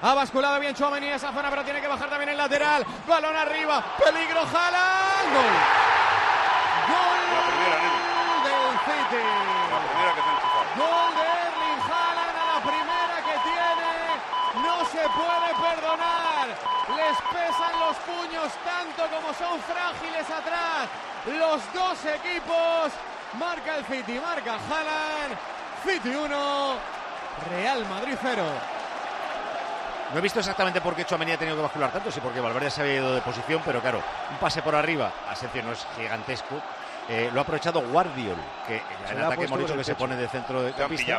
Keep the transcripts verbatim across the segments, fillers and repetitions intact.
Ha basculado bien Tchouaméni esa zona, pero tiene que bajar también el lateral. Balón arriba, peligro, Haaland. Gol. Gol la primera, del City. La primera que se enchufado. Gol de Erling Haaland a la primera que tiene. No se puede perdonar. Les pesan los puños tanto como son frágiles atrás. Los dos equipos. Marca el City, marca Haaland. City uno, Real Madrid cero. No he visto exactamente por qué Tchouaméni ha tenido que bascular tanto, sí, porque Valverde se había ido de posición, pero claro, un pase por arriba, Asensio no es gigantesco, eh, lo ha aprovechado Guardiol, que en ataque hemos dicho que se pone de centro de campista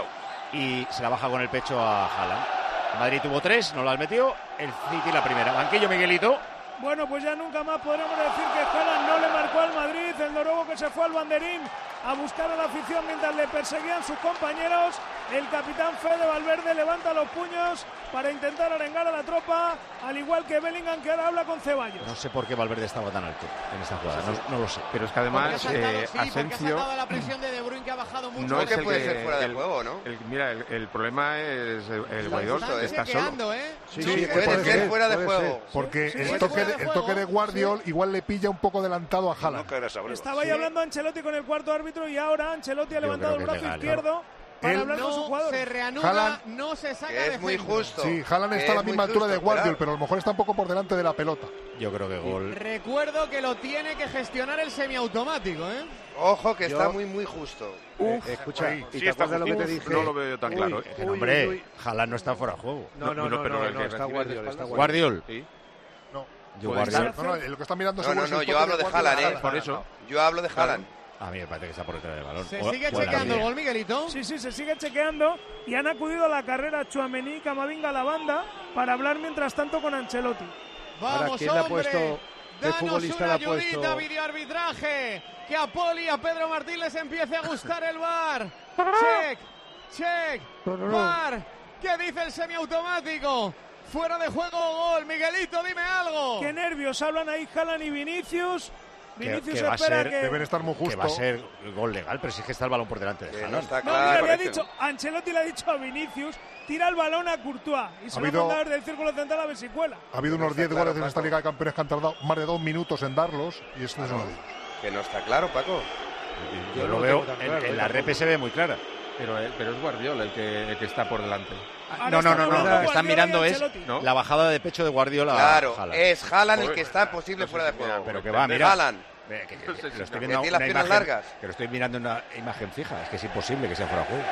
y se la baja con el pecho a Haaland. Madrid tuvo tres, no la has metido, el City la primera. Banquillo, Miguelito. Bueno, pues ya nunca más podremos decir que Haaland no le marcó al Madrid, el noruego que se fue al banderín a buscar a la afición mientras le perseguían sus compañeros. El capitán Fede Valverde levanta los puños para intentar arengar a la tropa, al igual que Bellingham, que ahora habla con Ceballos. No sé por qué Valverde estaba tan alto en esta jugada, no, no lo sé. Pero es que además saltado, eh, sí, Asensio ha la presión de De Bruyne, que ha bajado mucho. no es que el puede que, ser fuera de el, juego, ¿no? El, mira, el, el problema es el, el Guaidó, Están está chequeando, solo. ¿eh? Sí, No sí, sé. puede puede ser ser, fuera de puede juego. ser, porque Sí, el, sí, toque fuera de, de el toque de juego, Guardiol igual le pilla un poco adelantado a Haaland. No caerá esa breva. Estaba ahí hablando Ancelotti con el cuarto árbitro y ahora Ancelotti ha Yo levantado creo el que brazo es legal, izquierdo para Él hablar con su No jugador. se reanuda, Haaland- no se saca Que de es muy centro. justo. Sí, Haaland Que está a la es muy misma altura justo, de Guardiol, esperar. pero a lo mejor está un poco por delante de la pelota. Yo creo que gol. Recuerdo que lo tiene que gestionar el semiautomático, ¿eh? Ojo, que Yo- está muy, muy justo. Eh, Uf, escucha, ahí. ¿y Sí, te está acuerdas lo que te justo. dije? No lo veo yo tan Uy, claro. ¿eh? Que uy, no, hombre, uy. Haaland no está fuera de juego. No, no, no, pero no, el no, que está recibe de Guardiol, espaldas- está Guardiol. Sí. No, Yo Puede Guardiol. no, no, lo que están mirando No, seguro no, es no, el yo toque hablo de Guardiol Haaland, ¿eh? Por eso. Yo hablo de Haaland. A mí me parece que está por detrás del balón. Se O- sigue o en la chequeando el línea. gol, Miguelito. Sí, sí, se sigue chequeando y han acudido a la carrera Tchouaméni y Camavinga a la banda para hablar mientras tanto con Ancelotti. Ahora, Vamos, ¿quién le ha hombre. puesto- qué Danos futbolista una le ha puesto? ayudita, videoarbitraje. Que a Poli y a Pedro Martín les empiece a gustar el VAR. Check, check, No, no, no. VAR. ¿Qué dice el semiautomático? Fuera de juego o gol. Miguelito, dime algo. Qué nervios, hablan ahí Haaland y Vinicius. Que- Vinicius que va a espera ser- que... Deben estar muy Que justo. va a ser gol legal, pero si es que está el balón por delante de Que no Haaland. está No, mira, claro. le ha parece, dicho, Ancelotti le ha dicho a Vinicius, tira el balón a Courtois y se Ha va habido- a mandar del círculo central a ver si cuela. Ha habido unos Está diez claro, goles en esta Paco. Liga de Campeones que han tardado más de dos minutos en darlos y este es uno de ellos. Que no está claro, Paco. Yo, Yo lo no veo, tengo tan en, claro, en eh, la tampoco. repe se ve muy clara. Pero, eh, pero es Guardiola el que, el que está por delante. Ahora No, no, está no, no, hablando lo que están Guardiola y mirando es Ancelotti. ¿no? la bajada de pecho de Guardiola a Claro, Haaland. es Haaland el Joder. que está posible No sé fuera de si me juego. da- Pero que va, mira. Haaland. Ve, que- que- No sé que si lo estoy me- viendo que tiene las una piernas imagen, largas. que lo estoy mirando en una imagen fija. Es que es imposible que sea fuera de juego.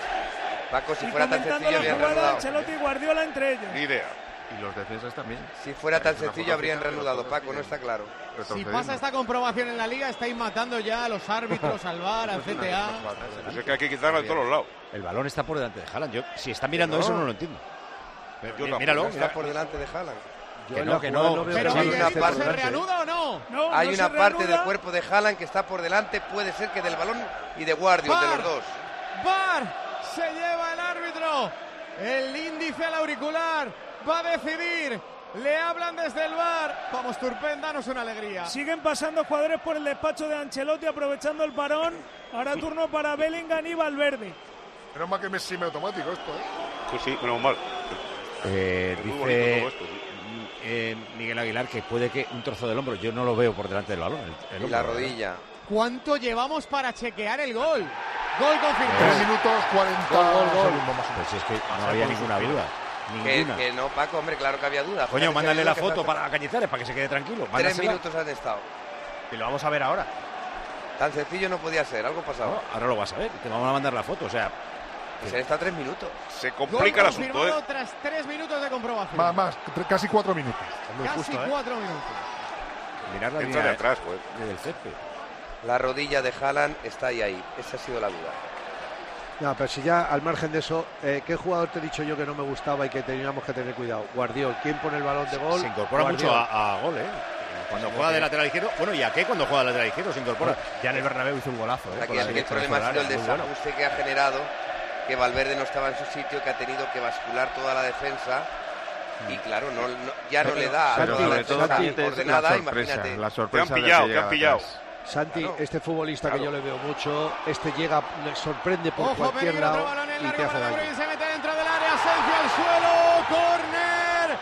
Paco, si Y fuera tan comentando sencillo, la habrían jugada, reanudado. Ancelotti y Guardiola entre ellos. Ni idea. Y los defensas también. Si fuera tan Es una sencillo, foto habrían fija, reanudado. pero Paco, no está claro. Si retrocediendo. pasa esta comprobación en la Liga, estáis matando ya a los árbitros, al VAR, al C T A. Pues es que hay que quitarla de todos los lados. El balón está por delante de Haaland. Yo, si está mirando no. eso, no lo entiendo. Pero, Yo mí- tampoco. míralo. No mira. está por delante de Haaland. Que no, que no. jugada no veo Pero Sí, Miguelito, una parte- ¿se reanuda o no? No, Hay no una se parte reanuda. del cuerpo de Haaland que está por delante. Puede ser que del balón y de Guardiola, de VAR. los dos. VAR, se lleva el árbitro. El índice al auricular va a decidir. Le hablan desde el VAR. Vamos, Turpin, danos una alegría. Siguen pasando jugadores por el despacho de Ancelotti aprovechando el parón. Ahora turno para Bellingham y Valverde. Menos mal que me sime automático esto, ¿eh? Pues sí, menos mal. Eh, Muy bonito dice todo esto, sí. eh, Miguel Aguilar que puede que un trozo del hombro. Yo no lo veo por delante del balón. el- el Y la hombro, rodilla. ¿Cuánto llevamos para chequear el gol? Gol Tres confirmado. minutos, cuarenta Gol, gol, gol. segundos más o Pues menos. si es que no había ninguna duda. Que, Ninguna. que no, Paco, hombre, claro que había duda. Coño, Fíjate mándale que la que foto falta- para Cañizares, para que se quede tranquilo. Tres Mándasela. minutos han estado. Y lo vamos a ver ahora. Tan sencillo no podía ser, algo pasaba. No, ahora lo vas a ver. Te vamos a mandar la foto. O sea, Pues han estado tres minutos. Se Gol complica el asunto, confirmado ¿eh? tras tres minutos de comprobación. Más, más, tre- casi cuatro minutos. muy Casi justo, ¿eh? cuatro minutos. Mirar la Entra línea de atrás, pues. del césped. La rodilla de Haaland está ahí, ahí. Esa ha sido la duda. No, pero si ya al margen de eso, eh, ¿qué jugador te he dicho yo que no me gustaba y que teníamos que tener cuidado? Guardiol. ¿Quién pone el balón de gol? Se incorpora Guardiol. mucho a, a gol, ¿eh? Cuando juega de lateral izquierdo. Bueno, ¿y a qué cuando juega de lateral izquierdo se incorpora? Ya en el Bernabéu hizo un golazo. ¿eh? Aquí, Con la aquí el derecha problema fuera ha sido el del área, muy bueno. desajuste que ha generado, que Valverde no estaba en su sitio, que ha tenido que bascular toda la defensa. Y claro, no, no- ya no le da a Pero toda la sobre todo defensa sientes la ordenada, sorpresa, imagínate. la sorpresa Te han de pillado, que te han llega pillado. atrás. Santi, Claro. este futbolista Claro. que yo le veo mucho, este llega, le sorprende por Ojo, cualquier peligro, otro lado balón en y largo te hace para De daño. Bruyne, se mete dentro del área, Asensio al suelo.